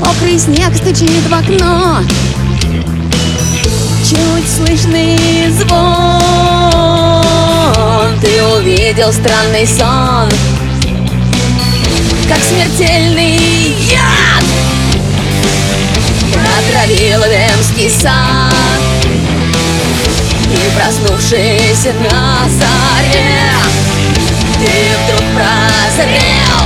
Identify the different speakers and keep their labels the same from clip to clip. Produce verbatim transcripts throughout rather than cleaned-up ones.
Speaker 1: Мокрый снег стучит в окно, чуть слышный звон. Ты увидел странный сон, как смертельный яд отравил Эдемский сад. И проснувшись на заре, ты вдруг прозрел.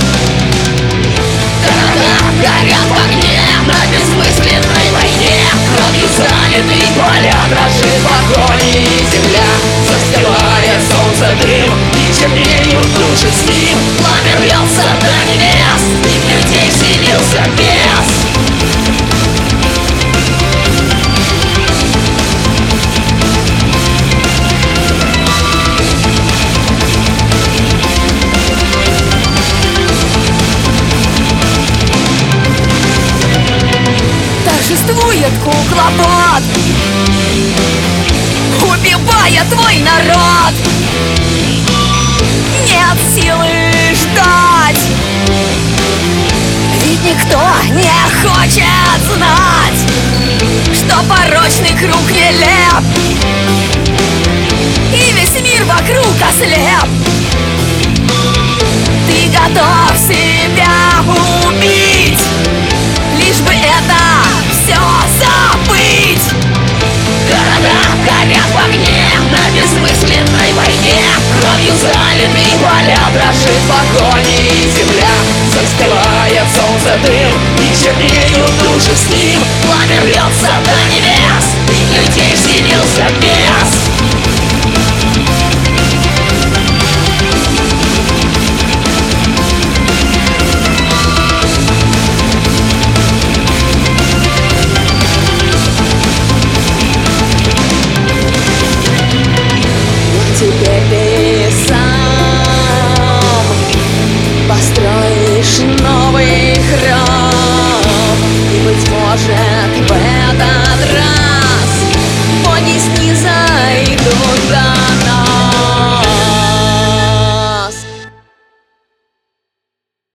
Speaker 1: Города горят в огне на бессмысленной войне, кровью залитые поля дрожит в огонь, и земля застывает, солнце дым, и чернеют души с ним. Пламя рвется до небес, и в людей вселился бес. Торжествует кукловод, убивая твой народ. Нет силы ждать, ведь никто не хочет знать, что порочный круг нелеп, и весь мир вокруг ослеп. Ты готов себя убить, лишь бы это все забыть. Города горят в огне на бессмысленной войне, кровью залитые поля дрожит в огонь, и земля застывает, солнце дым, и чернеют души с ним. Пламя рвется до небес, и людей вселился бес. Теперь ты сам построишь новый храм, и, быть может,